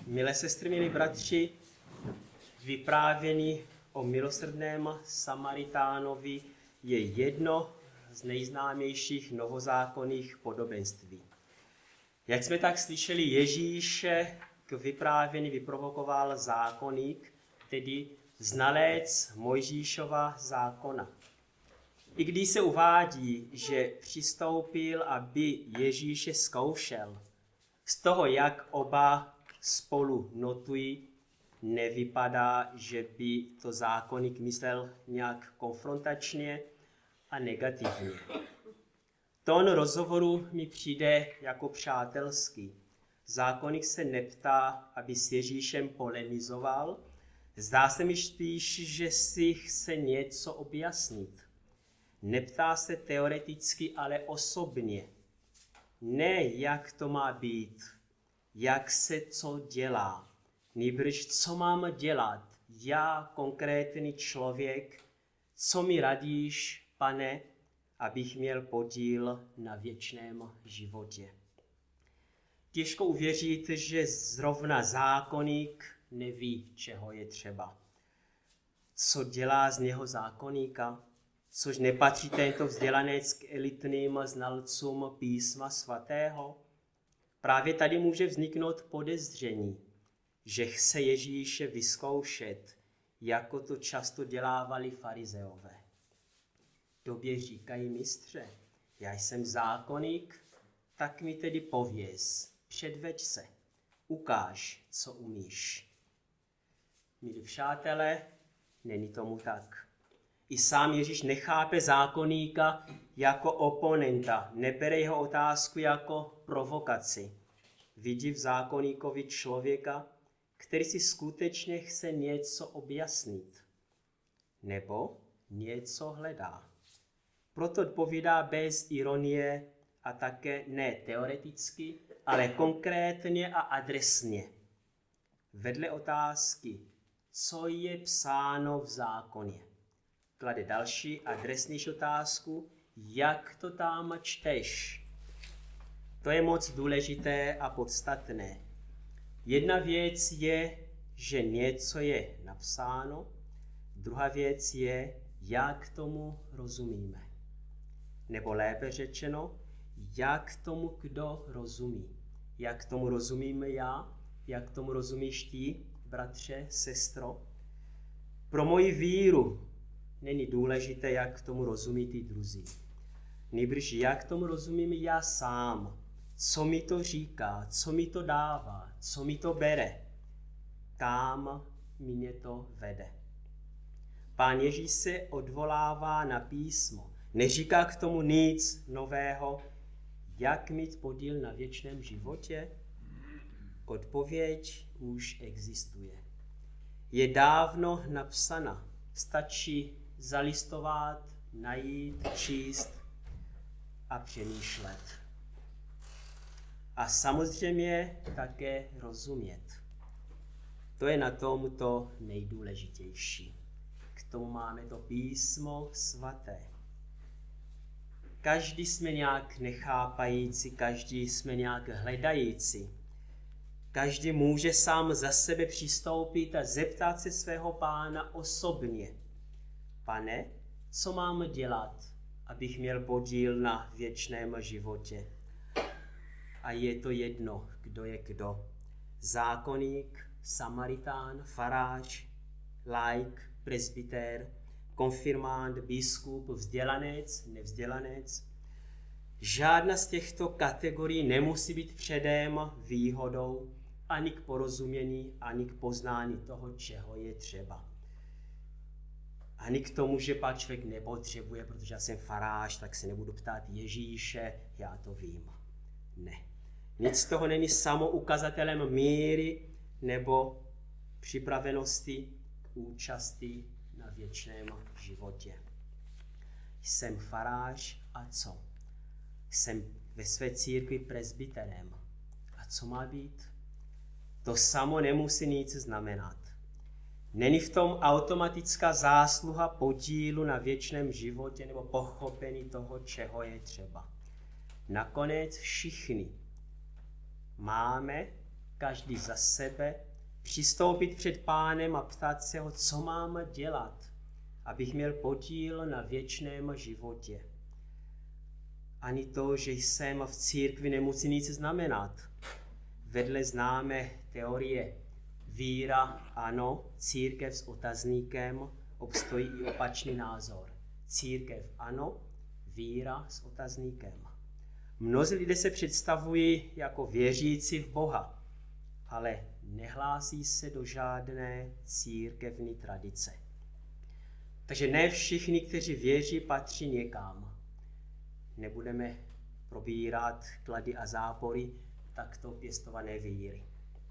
Milé sestry, milí bratři, vyprávění o milosrdném Samaritánovi je jedno z nejznámějších novozákonných podobenství. Jak jsme tak slyšeli, Ježíše k vyprávění vyprovokoval zákonník, tedy znalec Mojžíšova zákona. I když se uvádí, že přistoupil, aby Ježíše zkoušel, z toho, jak oba spolu notují, nevypadá, že by to zákonník myslel nějak konfrontačně a negativně. Tón rozhovoru mi přijde jako přátelský. Zákonník se neptá, aby s Ježíšem polemizoval. Zdá se mi spíš, že si chce něco objasnit. Neptá se teoreticky, ale osobně. Ne, jak to má být, jak se co dělá, nýbrž co mám dělat, já, konkrétní člověk, co mi radíš, Pane, abych měl podíl na věčném životě. Těžko uvěřit, že zrovna zákonník neví, čeho je třeba. Co dělá z něho zákonníka, což nepatří tento vzdělanec k elitním znalcům písma svatého. Právě tady může vzniknout podezření, že chce Ježíše vyzkoušet, jako to často dělávali farizeové. Tobě říkají, mistře, já jsem zákonník, tak mi tedy pověz, předveď se, ukáž, co umíš. Milí přátelé, není tomu tak. I sám Ježíš nechápe zákonníka jako oponenta, nebere jeho otázku jako provokaci. Vidí v zákonníkovi člověka, který si skutečně chce něco objasnit nebo něco hledá. Proto odpovídá bez ironie a také ne teoreticky, ale konkrétně a adresně. Vedle otázky, co je psáno v zákoně, klade další adresnější otázku, jak to tam čteš. To je moc důležité a podstatné. Jedna věc je, že něco je napsáno, druhá věc je, jak tomu rozumíme. Nebo lépe řečeno, jak tomu kdo rozumí. Jak tomu rozumím já, jak tomu rozumíš ty, bratře, sestro. Pro moji víru není důležité, jak tomu rozumí ty druzí. Nýbrž jak tomu rozumím já sám. Co mi to říká, co mi to dává, co mi to bere, kam mě to vede. Pán Ježíš se odvolává na písmo. Neříká k tomu nic nového. Jak mít podíl na věčném životě? Odpověď už existuje. Je dávno napsána. Stačí zalistovat, najít, číst a přemýšlet. A samozřejmě také rozumět. To je na tom to nejdůležitější. K tomu máme to písmo svaté. Každý jsme nějak nechápající, každý jsme nějak hledající. Každý může sám za sebe přistoupit a zeptat se svého Pána osobně. Pane, co mám dělat, abych měl podíl na věčném životě? A je to jedno, kdo je kdo. Zákonník, Samaritán, farář, laik, presbytér, konfirmant, biskup, vzdělanec, nevzdělanec. Žádná z těchto kategorií nemusí být předem výhodou ani k porozumění, ani k poznání toho, čeho je třeba. Ani k tomu, že pak člověk nepotřebuje, protože já jsem farář, tak se nebudu ptát Ježíše, já to vím. Ne. Nic z toho není samoukazatelem míry nebo připravenosti k účasti na věčném životě. Jsem farář a co? Jsem ve své církvi presbyterem. A co má být? To samo nemusí nic znamenat. Není v tom automatická zásluha podílu na věčném životě nebo pochopení toho, čeho je třeba. Nakonec všichni máme každý za sebe, přistoupit před Pánem a ptát se ho, co mám dělat, abych měl podíl na věčném životě. Ani to, že jsem v církvi, nemusí nic znamenat. Vedle známé teorie víra ano, církev s otazníkem, obstojí i opačný názor. Církev ano, víra s otazníkem. Mnozí lidé se představují jako věřící v Boha, ale nehlásí se do žádné církevní tradice. Takže ne všichni, kteří věří, patří někam. Nebudeme probírat klady a zápory takto pěstované víry.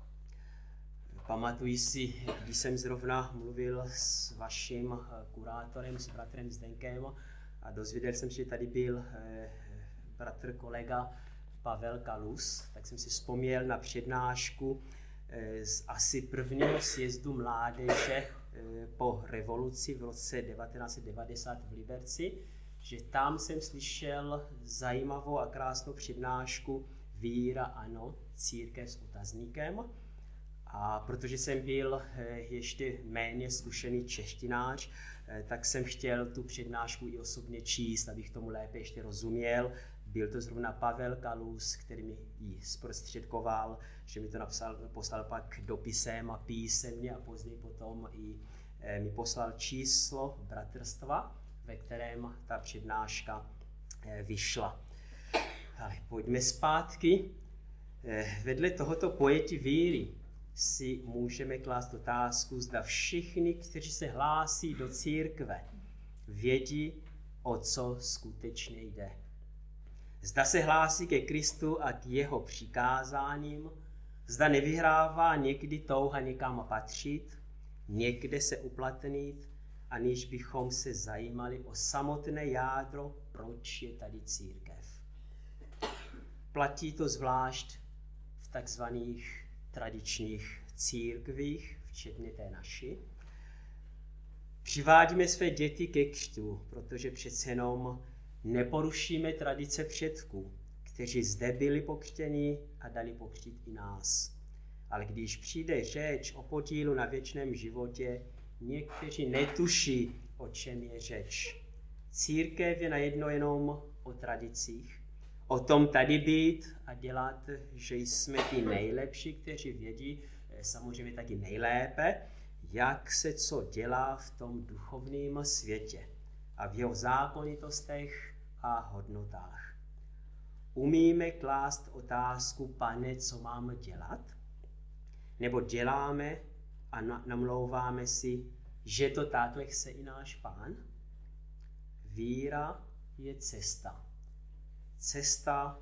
Pamatuji si, když jsem zrovna mluvil s vaším kurátorem, s bratrem Zdenkem a dozvěděl jsem, že tady byl bratr kolega Pavel Kalus, tak jsem si vzpomněl na přednášku z asi prvního sjezdu mládeže po revoluci v roce 1990 v Liberci, že tam jsem slyšel zajímavou a krásnou přednášku Víra ano, církev s otazníkem. A protože jsem byl ještě méně zkušený češtinář, tak jsem chtěl tu přednášku i osobně číst, abych tomu lépe ještě rozuměl. Byl to zrovna Pavel Kalus, který mi ji zprostředkoval, že mi to poslal pak dopisem a písemně a později potom i mi poslal číslo bratrstva, ve kterém ta přednáška vyšla. Ale pojďme zpátky. Vedle tohoto pojetí víry si můžeme klást otázku, zda všichni, kteří se hlásí do církve, vědí, o co skutečně jde. Zda se hlásí ke Kristu a k jeho přikázáním, zda nevyhrává někdy touha někam patřit, někde se uplatnit, aniž bychom se zajímali o samotné jádro, proč je tady církev. Platí to zvlášť v takzvaných tradičních církvích, včetně té naší. Přivádíme své děti ke křtu, protože přece jenom neporušíme tradice předků, kteří zde byli pokřtěni a dali pokřtít i nás. Ale když přijde řeč o podílu na věčném životě, někteří netuší, o čem je řeč. Církev je najednou jenom o tradicích, o tom tady být a dělat, že jsme ty nejlepší, kteří vědí, samozřejmě taky nejlépe, jak se co dělá v tom duchovním světě a v jeho zákonitostech a hodnotách. Umíme klást otázku, Pane, co mám dělat? Nebo děláme a namlouváme si, že to takhle chce i náš Pán? Víra je cesta. Cesta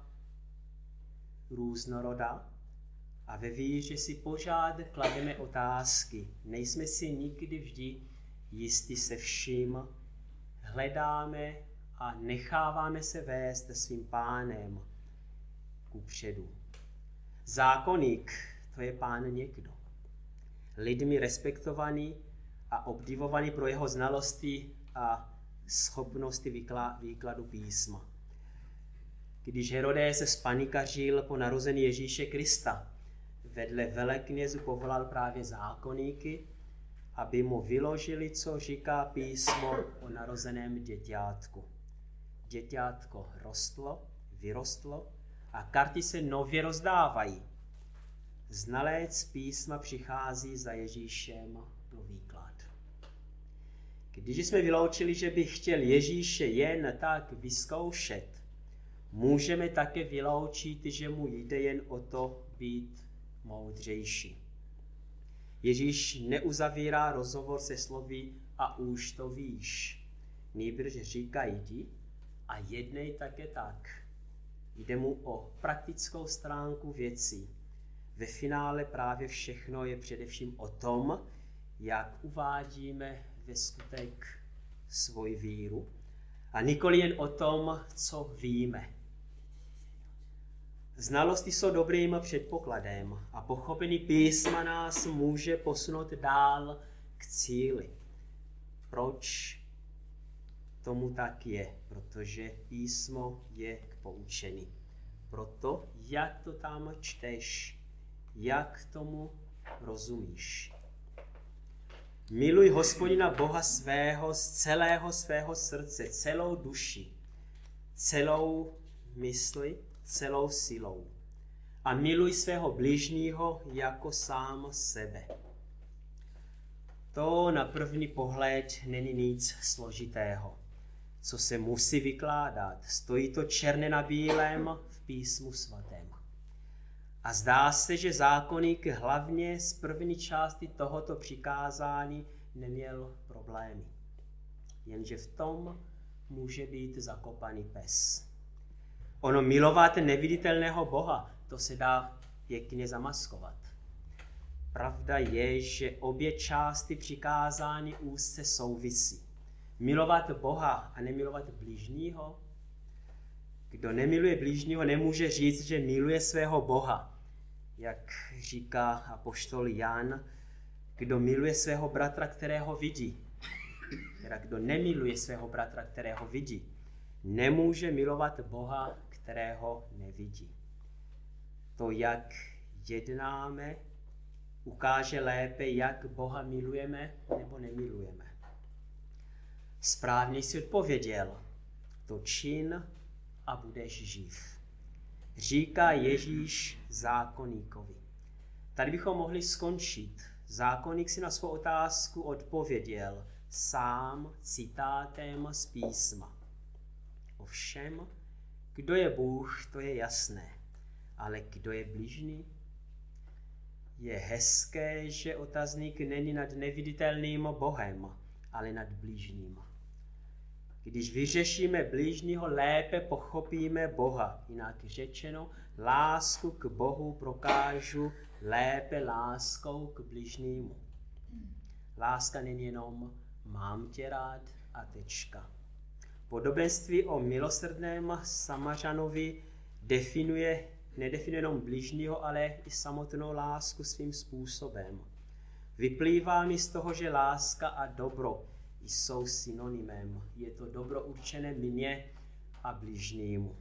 různorodá a ve víře si pořád klademe otázky. Nejsme si nikdy vždy jistí se vším. Hledáme a necháváme se vést svým Pánem kupředu. Zákonník, to je Pán někdo. Lidmi respektovaný a obdivovaný pro jeho znalosti a schopnosti výkladu písma. Když Herodes se spanikařil po narození Ježíše Krista, vedle veleknězu povolal právě zákonníky, aby mu vyložili, co říká písmo o narozeném děťátku. Děťátko rostlo, vyrostlo a karty se nově rozdávají. Znalec písma přichází za Ježíšem pro výklad. Když jsme vyloučili, že by chtěl Ježíše jen tak vyzkoušet, můžeme také vyloučit, že mu jde jen o to být moudřejší. Ježíš neuzavírá rozhovor se slovy a už to víš. Nýbrž říká jdi a jednej také tak. Jde mu o praktickou stránku věcí. Ve finále právě všechno je především o tom, jak uvádíme ve skutek svoji víru a nikoli jen o tom, co víme. Znalosti jsou dobrým předpokladem a pochopení písma nás může posunout dál k cíli. Proč tomu tak je? Protože písmo je k poučení. Proto, jak to tam čteš, jak tomu rozumíš. Miluj Hospodina Boha svého z celého svého srdce, celou duši, celou mysli, celou silou. A miluj svého bližního jako sám sebe. To na první pohled není nic složitého, co se musí vykládat. Stojí to černé na bílém v písmu svatém. A zdá se, že zákonník hlavně z první části tohoto přikázání neměl problémy. Jenže v tom může být zakopaný pes. Ono milovat neviditelného Boha, to se dá pěkně zamaskovat. Pravda je, že obě části přikázání úzce souvisí. Milovat Boha a nemilovat bližního. Kdo nemiluje bližního, nemůže říct, že miluje svého Boha. Jak říká apoštol Jan, kdo miluje svého bratra, kterého vidí. Teda kdo nemiluje svého bratra, kterého vidí, nemůže milovat Boha, kterého nevidí. To, jak jednáme, ukáže lépe, jak Boha milujeme nebo nemilujeme. Správně jsi odpověděl, to čin a budeš živ. Říká Ježíš zákonníkovi. Tady bychom mohli skončit. Zákonník si na svou otázku odpověděl sám citátem z písma. Ovšem, kdo je Bůh, to je jasné. Ale kdo je bližní? Je hezké, že otazník není nad neviditelným Bohem, ale nad bližním. Když vyřešíme bližního, lépe pochopíme Boha. Jinak řečeno, lásku k Bohu prokážu lépe láskou k bližnímu. Láska není jenom mám tě rád a tečka. Podobenství o milosrdném Samařanovi nedefinuje jenom bližního, ale i samotnou lásku svým způsobem. Vyplývá mi z toho, že láska a dobro jsou synonymem. Je to dobro určené mně a bližnímu.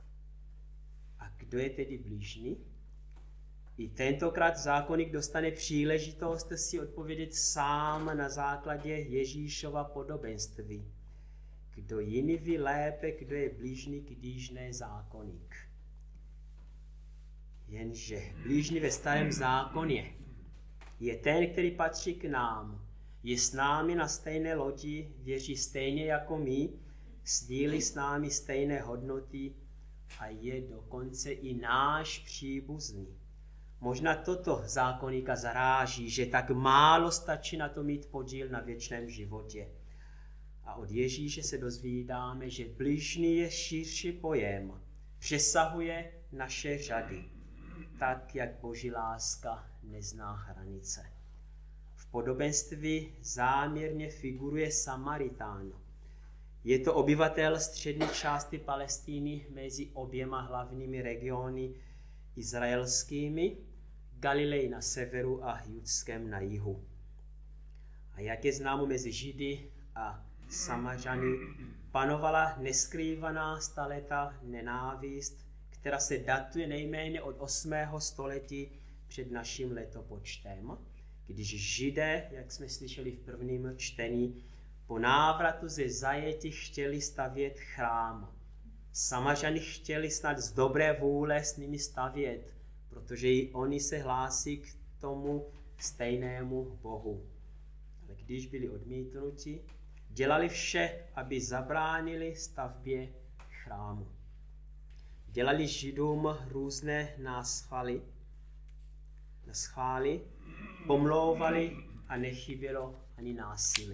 A kdo je tedy bližní? I tentokrát zákonník dostane příležitost si odpovědět sám na základě Ježíšova podobenství. Kdo jiný ví lépe, kdo je bližní, když ne zákonník. Jenže bližní ve starém zákoně je ten, který patří k nám. Je s námi na stejné lodi, věří stejně jako my, sdílí s námi stejné hodnoty a je dokonce i náš příbuzný. Možná toto zákonníka zaráží, že tak málo stačí na to mít podíl na věčném životě. A od Ježíše se dozvídáme, že bližní je širší pojem, přesahuje naše řady, tak jak Boží láska nezná hranice. V podobenství záměrně figuruje Samaritán. Je to obyvatel střední části Palestiny mezi oběma hlavními regiony izraelskými, Galilei na severu a Judském na jihu. A jak je známo mezi Židy a Samařany, panovala neskrývaná staletá nenávist, která se datuje nejméně od 8. století před naším letopočtem, když Židé, jak jsme slyšeli v prvním čtení, po návratu ze zajetí chtěli stavět chrám. Samařani chtěli snad z dobré vůle s nimi stavět, protože i oni se hlásí k tomu stejnému Bohu. Ale když byli odmítnuti, dělali vše, aby zabránili stavbě chrámu. Dělali Židům různé naschvály, pomlouvali a nechybělo ani násilí.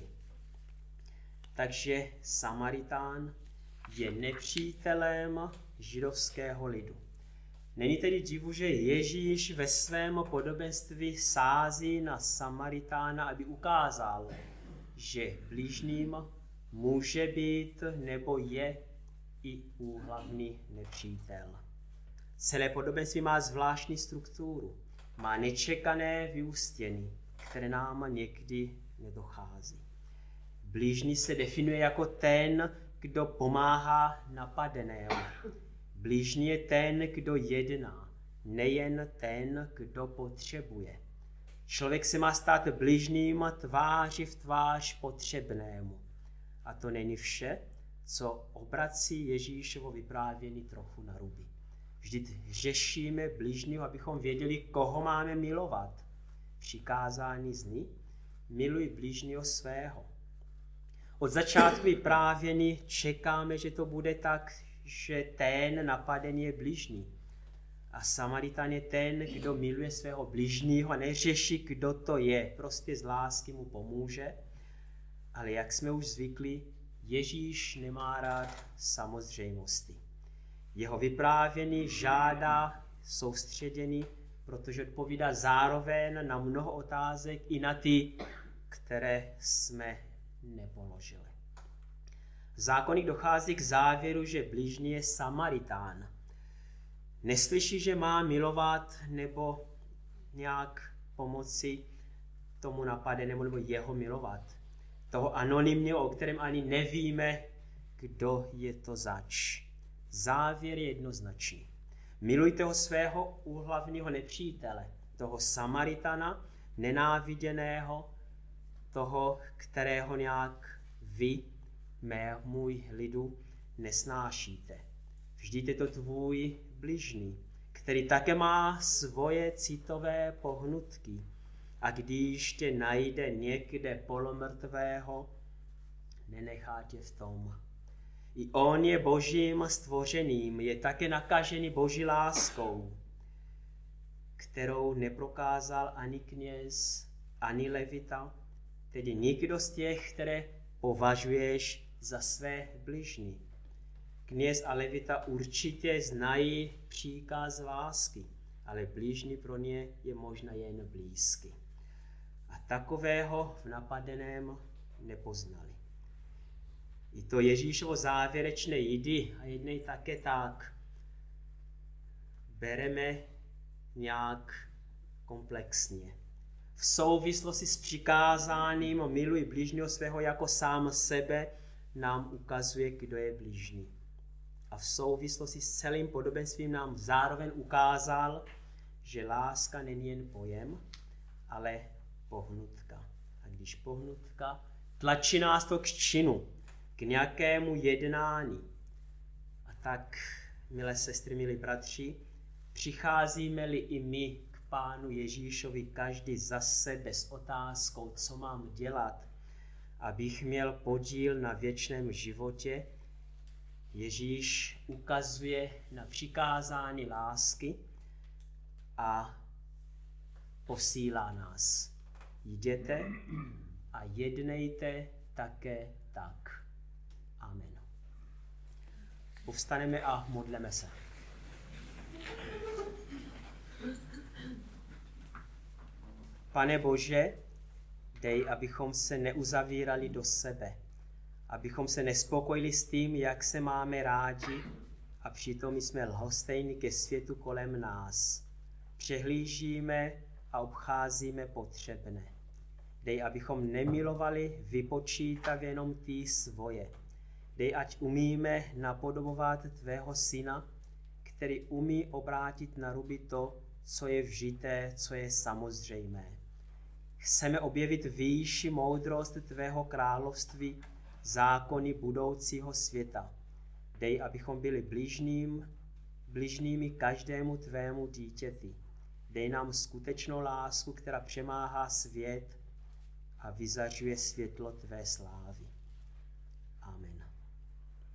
Takže Samaritán je nepřítelem židovského lidu. Není tedy divu, že Ježíš ve svém podobenství sází na Samaritána, aby ukázal, že bližním může být nebo je i úhlavný nepřítel. Celé podobenství má zvláštní strukturu, má nečekané vyústění, které nám někdy nedochází. Bližní se definuje jako ten, kdo pomáhá napadenému. Bližní je ten, kdo jedná. nejen ten, kdo potřebuje. Člověk se má stát bližným tváři v tvář potřebnému. A to není vše, co obrací Ježíšovo vyprávění trochu na ruby. Vždyť řešíme bližního, abychom věděli, koho máme milovat. Přikázání zní: miluj bližního svého. Od začátku vyprávění čekáme, že to bude tak, že ten napadený je bližní. A Samaritan je ten, kdo miluje svého bližního a neřeší, kdo to je. Prostě z lásky mu pomůže. Ale jak jsme už zvykli, Ježíš nemá rád samozřejmosti. Jeho vyprávění žádá soustředění, protože odpovídá zároveň na mnoho otázek i na ty, které jsme nepoložili. Zákonník dochází k závěru, že bližní je Samaritán. Neslyší, že má milovat nebo nějak pomoci tomu napadenému nebo jeho milovat. Toho anonymního, o kterém ani nevíme, kdo je to zač. Závěr je jednoznačný. Milujte ho svého úhlavního nepřítele, toho Samaritana, nenáviděného, toho, kterého nějak vy, můj lidu, nesnášíte. Vždyť je to tvůj bližný, který také má svoje citové pohnutky. A když tě najde někde polomrtvého, nenechá tě v tom. I on je božím stvořeným, je také nakažený boží láskou, kterou neprokázal ani kněz, ani levita, tedy nikdo z těch, které považuješ za své bližní. Kněz a levita určitě znají příkaz lásky, ale bližní pro ně je možná jen blízky. A takového v napadeném nepoznali. I to Ježíšovo závěrečné jdi a jednej také tak bereme nějak komplexně. V souvislosti s přikázáním miluj bližního svého jako sám sebe nám ukazuje, kdo je bližní. A v souvislosti s celým podobenstvím nám zároveň ukázal, že láska není jen pojem, ale pohnutka. A když pohnutka, tlačí nás to k činu, k nějakému jednání. A tak, milé sestry, milí bratři, přicházíme-li i my k Pánu Ježíšovi každý za sebe s otázkou, co mám dělat, abych měl podíl na věčném životě, Ježíš ukazuje na přikázání lásky a posílá nás. Jděte a jednejte také tak. Amen. Povstaneme a modleme se. Pane Bože, dej, abychom se neuzavírali do sebe, abychom se nespokojili s tím, jak se máme rádi a přitom jsme lhostejní ke světu kolem nás. Přehlížíme a obcházíme potřebné. Dej, abychom nemilovali vypočítavě jenom ty svoje. Dej, ať umíme napodobovat tvého syna, který umí obrátit na ruby to, co je vžité, co je samozřejmé. Chceme objevit výši moudrost tvého království, zákony budoucího světa. Dej, abychom byli bližnými každému tvému dítěti. Dej nám skutečnou lásku, která přemáhá svět a vyzařuje světlo tvé slávy.